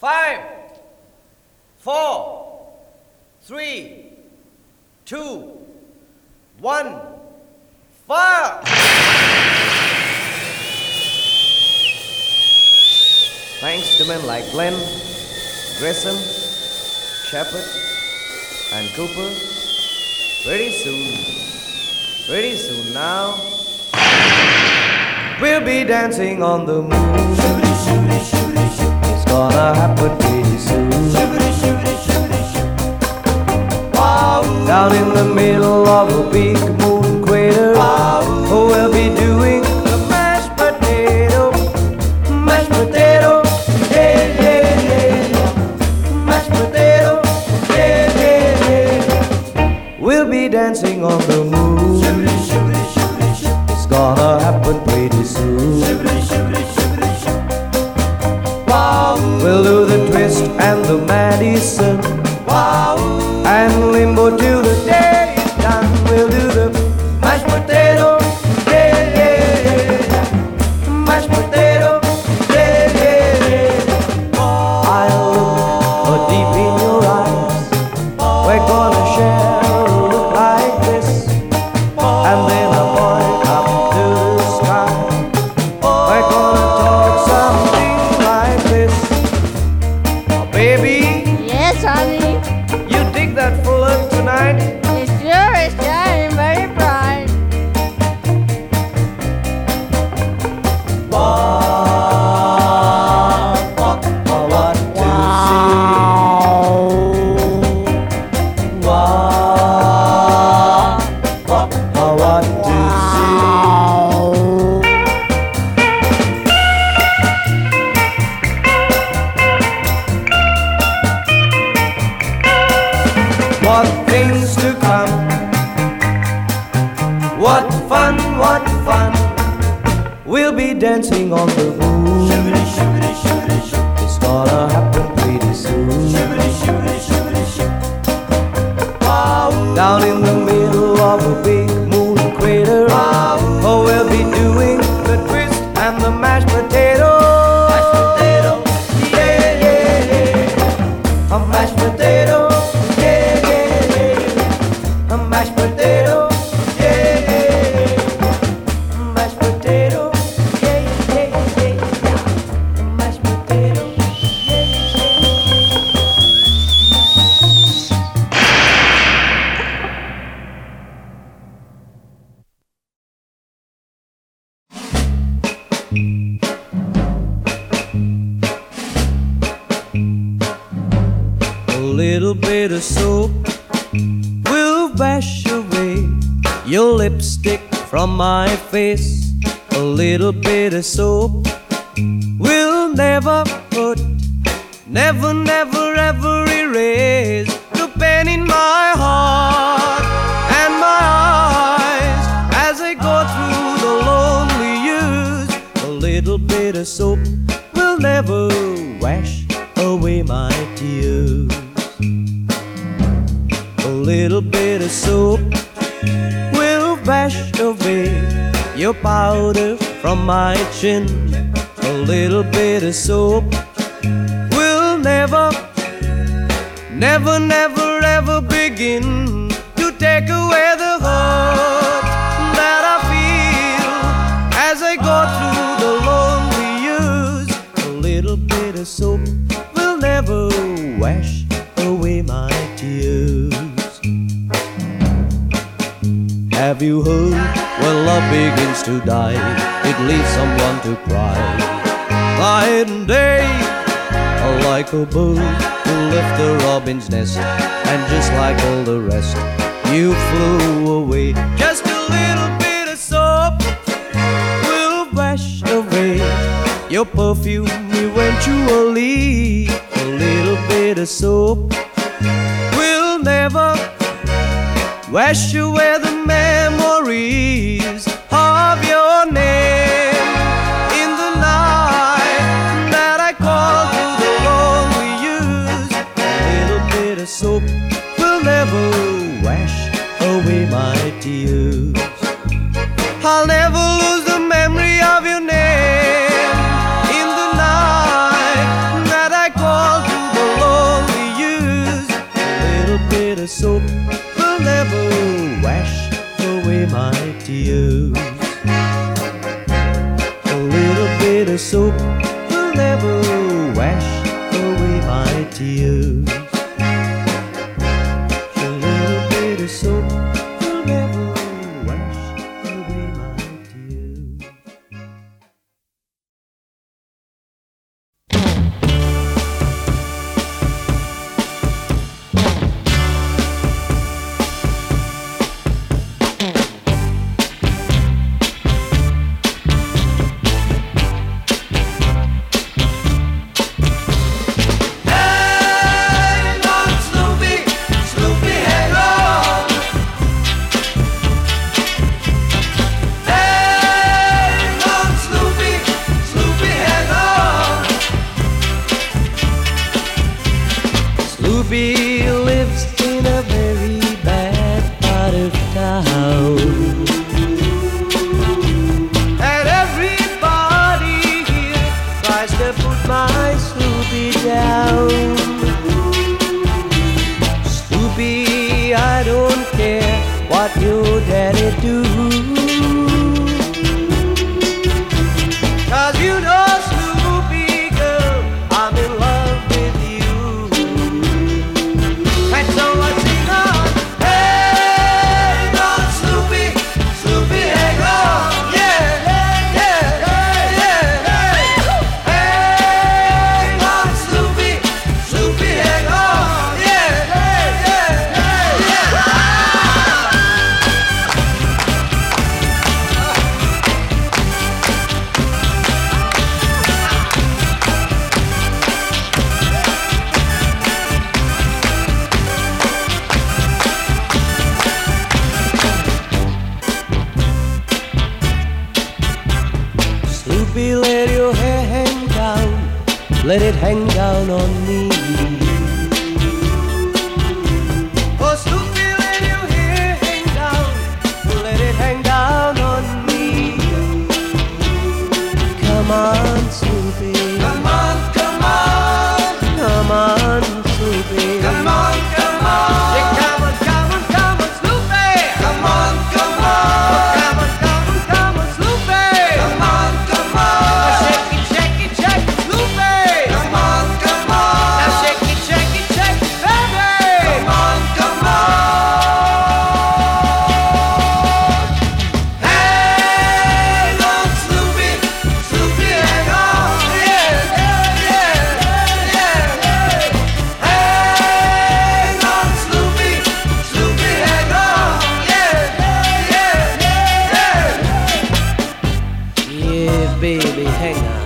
5, 4, 3, 2, 1, fire! Thanks to men like Glenn, Grissom, Shepard, and Cooper. Pretty soon now, we'll be dancing on the moon. It's gonna happen pretty soon. Down in the middle of a big moon crater, we'll be doing the mashed potato, yeah, yeah, yeah. Mashed potato, yeah, yeah, yeah. We'll be dancing on the moon. It's gonna happen pretty soon. We'll do the twist and the Madison, and limbo till the day is done. We'll do the mashed potato, yeah, yeah, yeah. Mashed potato, yeah, yeah, yeah. I'll look deep in your eyes. We're gonna share a look like this, and then I'll point up to the sky. We're gonna talk something like this. Oh, baby. Yes, honey. You dig that fuller tonight? It sure is shining very bright. What to see? What to see? What things to come? What fun, what fun. We'll be dancing on the moon. It's gonna happen pretty soon. Down in the middle of a big moon crater, we'll be doing the twist and the mashed potato. Yeah, yeah, yeah. A mashed potato. Yeah, yeah, yeah. A mashed potato. Yeah, yeah, yeah. A mashed potato. Yeah, yeah, yeah. A mashed potato. Yeah, A little bit of soap will wash away your lipstick from my face. A little bit of soap will never put, never ever erase the pain in my heart and my eyes as I go through the lonely years. A little bit of soap will never wash away my tears. A little bit of soap will wash away your powder from my chin. A little bit of soap will never ever begin to take away the hurt that I feel as I go through the lonely years. A little bit of soap will never wash away my tears. Have you heard when love begins to die, it leaves someone to cry night and day? Like a bird who left the robin's nest, and just like all the rest, you flew away. Just a little bit of soap will wash away your perfume eventually. A little bit of soap will never wash away the memories of your name in the night that I called to the lonely years. A little bit of soap will never wash away my tears. I'll never lose the memory of your name in the night that I called tears. A little bit of soap will never wash away my tears. Sloopy lives in a very bad part of town, and everybody here tries to put my Sloopy down. Sloopy, I don't care what your daddy do, 'cause you know, Sloopy girl, I'm in love with you. And so I sing on, hang on, Sloopy, Sloopy, hang on, yeah, yeah, yeah, yeah, yeah. Hang on, Sloopy, Sloopy, hang on, yeah, yeah, yeah, yeah, yeah. Sloopy, let your hair hang down, let it hang down on me. Oh, Sloopy, let your hair hang down, let it hang down on me. Come on, Sloopy. Come on, come on. Come on, Sloopy. Come on, come on. Yeah, come on, come on, come on, Sloopy. Come on, come on. Come on, come on, come on, Sloopy. Come on, come on. Now shake it, shake it, shake it, Sloopy. Come on, come on. Now shake it, shake it, shake it, baby. Come on, come on. Hang on, Sloopy, Sloopy, hang on. Yeah, yeah, yeah, yeah, yeah. Hang on, Sloopy, Sloopy, hang on. Yeah, yeah, yeah, yeah. Yeah, baby, hang on.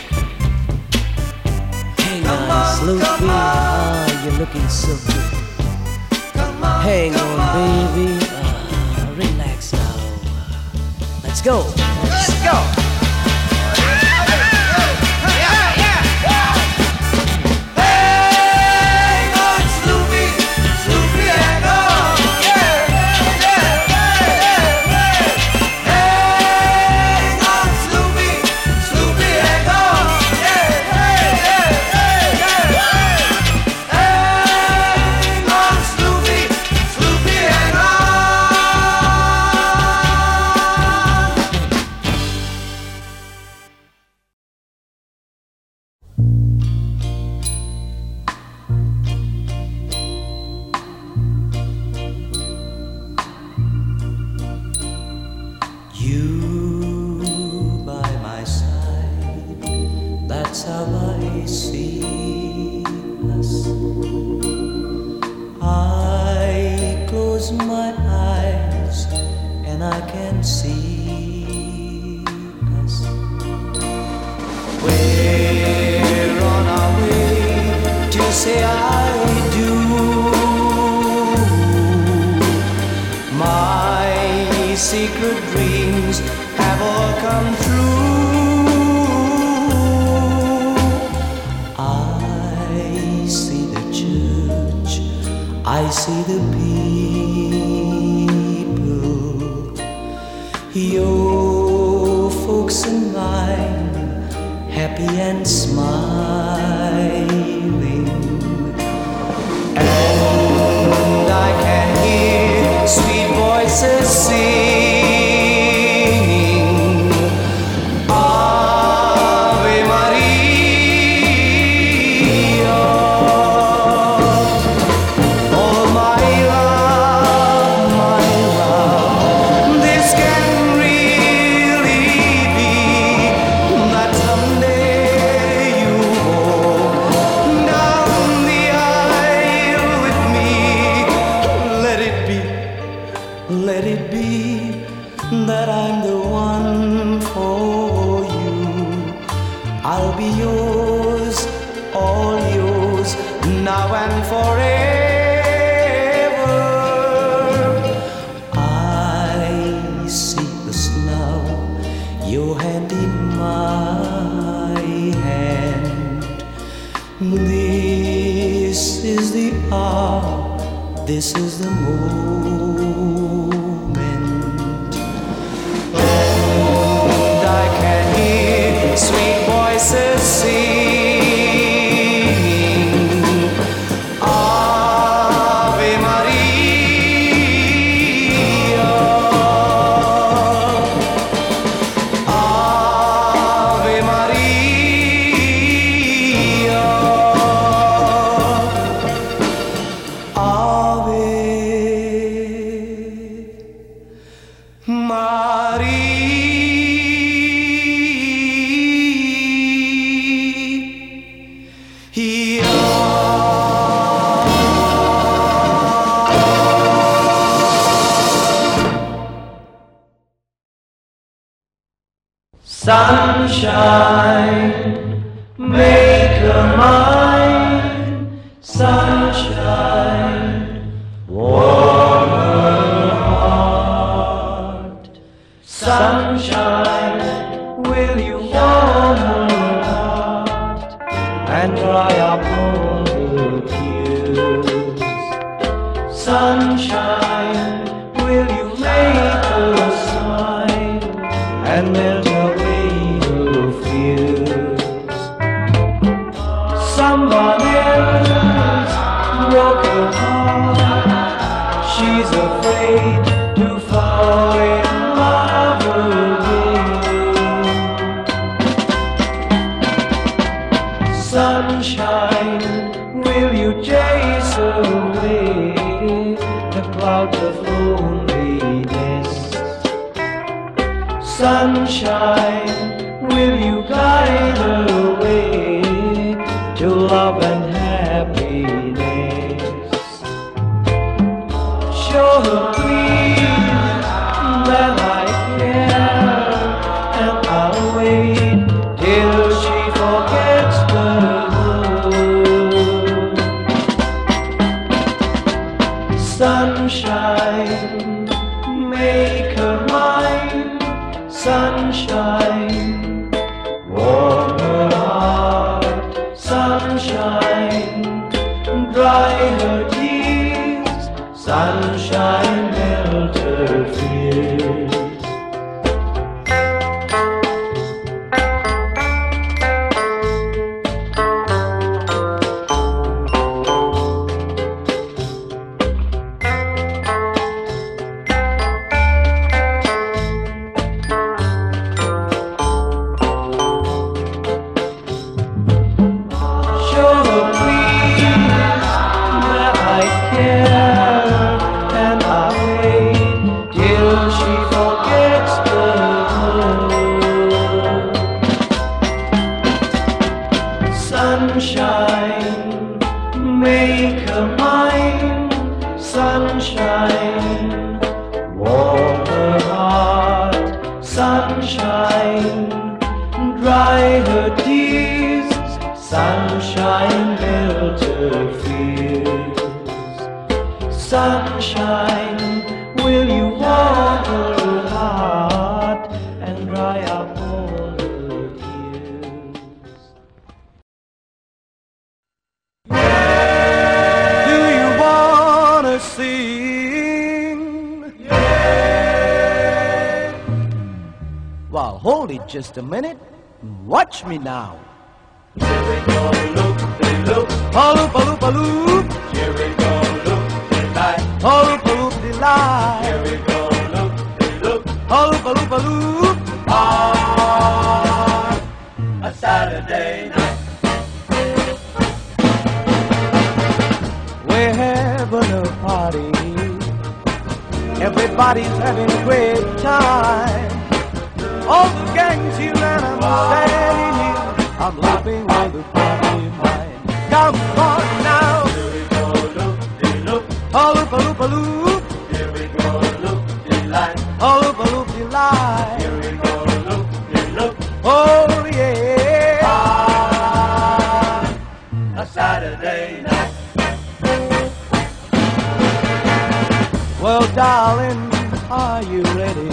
Hang on, Sloopy. Ah, you're looking so good. Hang on, baby. Relax now. Let's go. Let's go. Hang on, Sloopy, Sloopy, hang on. Yeah, yeah, yeah, yeah. Hang on, Sloopy, Sloopy, hang on. Yeah, yeah, yeah, yeah. Hang on, Sloopy, Sloopy, hang on. You by my side, that's how I see us. I close my eyes and I can see us. We're on our way to say I do. My secret dreams have all come true. I see the church, I see the people, your folks and mine, happy and smiling. And I can hear sweet voices singing Ave Maria. forever. I see the snow, your hand in my hand. This is the hour, this is the moment. And I can hear sweet voices sing. Ave Maria, Ave Maria, Ave Sunshine, make her mine. Sunshine, warm her heart. Sunshine, will you warm her heart and dry up all her tears? Sunshine, will you make her smile and melt away her fears? Someone else broke her heart. She's afraid to fall in love again. Sunshine, will you chase away the clouds of loneliness? Sunshine, will you guide her way to love and happiness? Show her please that I care, and I'll wait till she forgets the world. Sunshine, make her mine. Sunshine, warm her heart. Sunshine, dry her tears. Sunshine, melt her fears. Sunshine, make her mine. Sunshine, warm her heart. Sunshine, dry her tears. Sunshine, melt her fears. Sunshine, will you warm her heart and dry up all her tears? Do you wanna sing? Yeah. Well, hold it just a minute. Watch me now. Loop-de-loop. Loop-de-lie. Loop-de-lie. Loop-de-loop. On a Saturday night, we're having a party. Everybody's having a great time. All the gang's here and I'm standing here. I'm laughing with the party in mind. Come on now. Here we go, loop-de-loop. Loop-a-loop-a-loop. Here we go, loop-de-lie. Loop-a-loop-de-lie. Here we go, loop-de-loop. Oh yeah. On a Saturday night. Well, darling, are you ready?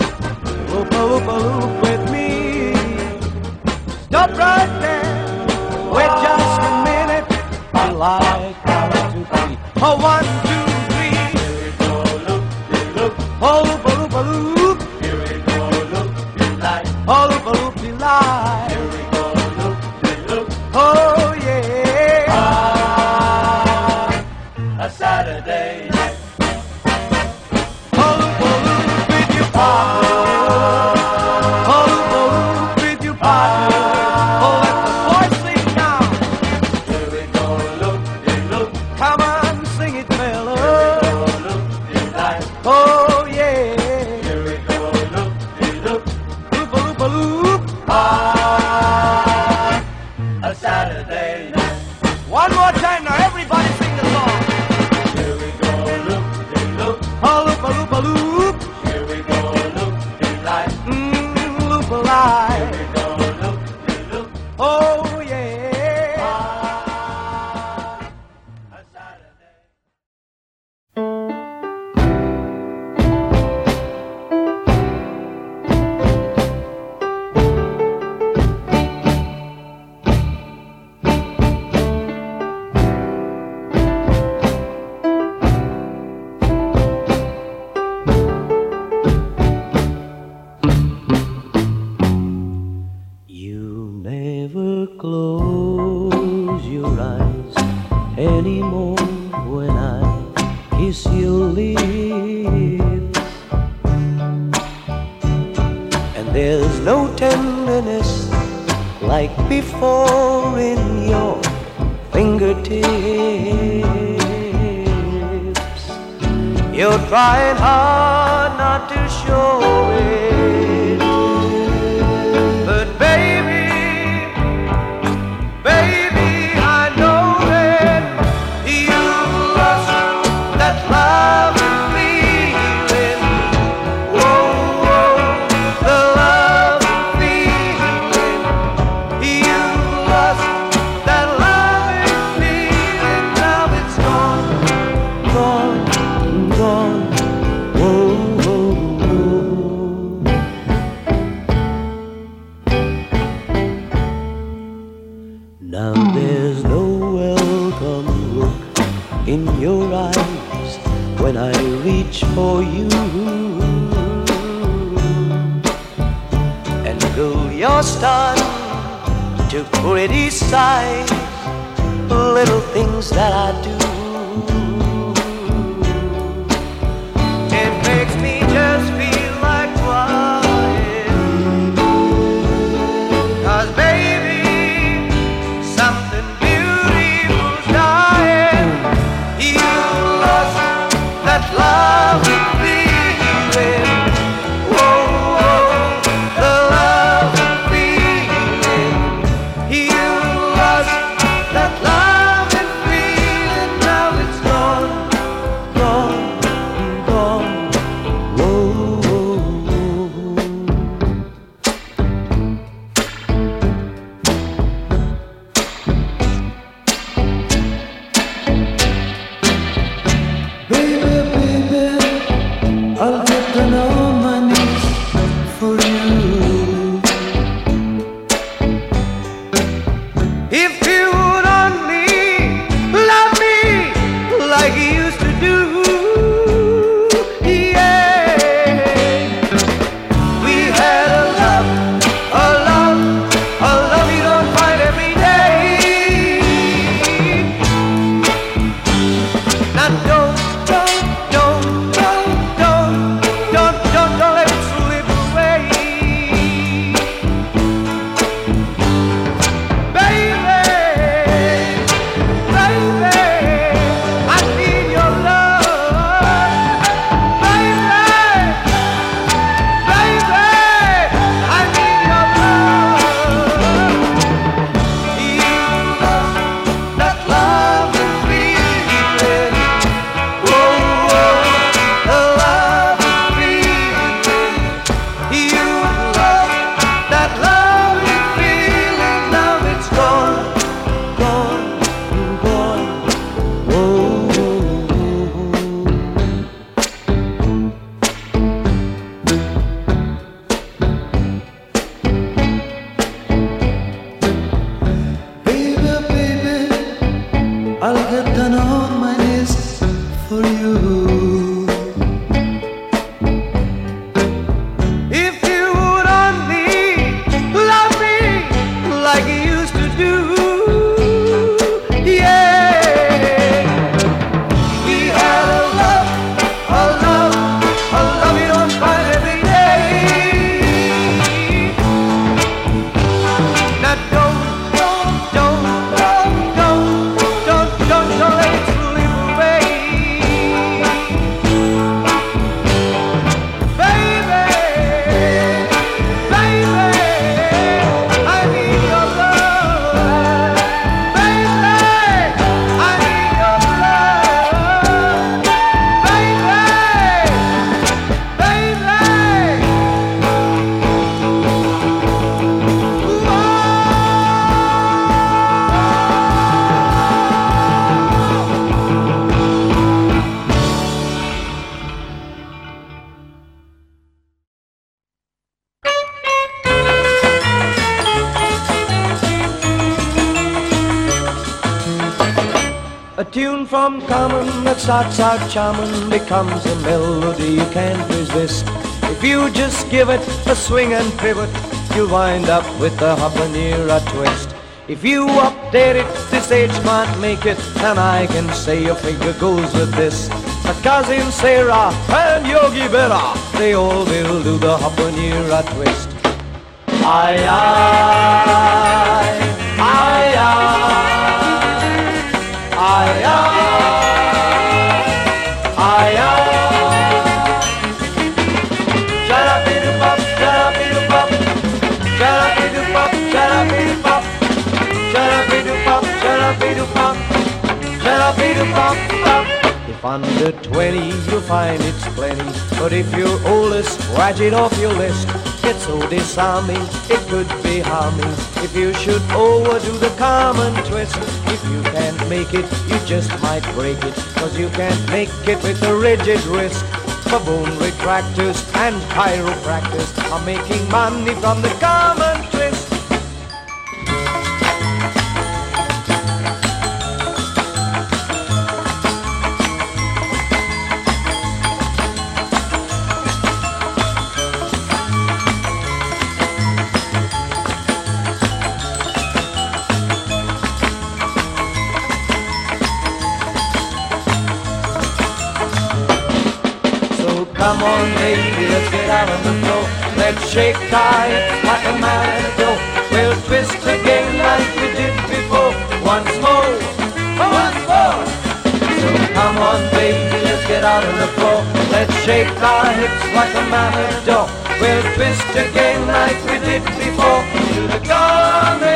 Loop with me. Stop right there. Wait just a minute. I like 1, 2, 3. Oh, 1, 2, 3. Here we go, loop, loop. Oh, loop, loop. Here we go, loop, delight. Oh, loop, delight. Here we go, loop, loop. Oh, yeah. A Saturday. Oh, loop, with your partner. Oh, loop, with your partner. Oh, let the boys sing now. Here we go, loop, loop. Come on, sing it, fella. Here we go, loop, delight. Oh, yeah. Here we go, loop, loop. Loop, loop, loop. A Saturday night. One more time now, everybody sing the song. Here we go, loop, loop. Oh, loop, loop, loop. Here we go, loop, delight. Loop, alive. Here we go, loop, loop. Oh, yeah. A Saturday. You never close your eyes anymore when I kiss your lips, and there's no tenderness like before in your fingertips. You're trying hard not to show it, but baby, I know that you lost that love and feeling. Whoa, whoa, the love and feeling. You lost that love and feeling. Now it's gone, gone, gone. Whoa, whoa, whoa. Now there's no welcome look in your eyes when I reach for you, and girl, you're starting to criticize little things that I do. It makes me just feel like crying, 'cause baby, something beautiful's dying. You lost that love and feeling. Whoa, whoa, the love and feeling. You lost that love and feeling. I'll get down on my knees for you. If you would only love me like you used to do, yeah. We had a love you don't find every day. Now don't let it slip away. Baby, I need your love. Baby, I need your love. A tune from Carmen that starts out charming becomes a melody you can't resist. If you just give it a swing and pivot, you'll wind up with the habanera twist. If you update it, this age can't make it, and I can say your figure goes with this. My cousin Sarah and Yogi Berra, they all will do the habanera twist. Aye, aye, aye, aye. Aye, aye, aye, aye. Sha-da-be-do-bop, sha-da-be-do-bop, sha-da-be-do-bop, sha-da-be-do-bop, sha-da-be-do-bop, sha-da-be-do-bop, sha-da-be-do-bop, bop. If under 20 you'll find it's plenty, but if you're older, scratch it off your list. It's so disarming, it could be harming if you should overdo the common twist. If you can't make it, you just might break it, 'cause you can't make it with a rigid wrist. For bone retractors and chiropractors are making money from the common twist. Come on, baby, let's get out on the floor. Let's shake our hips like a matador. We'll twist again like we did before. Once more, once more. So come on, baby, let's get out on the floor. Let's shake our hips like a matador. We'll twist again like we did before. To the corner.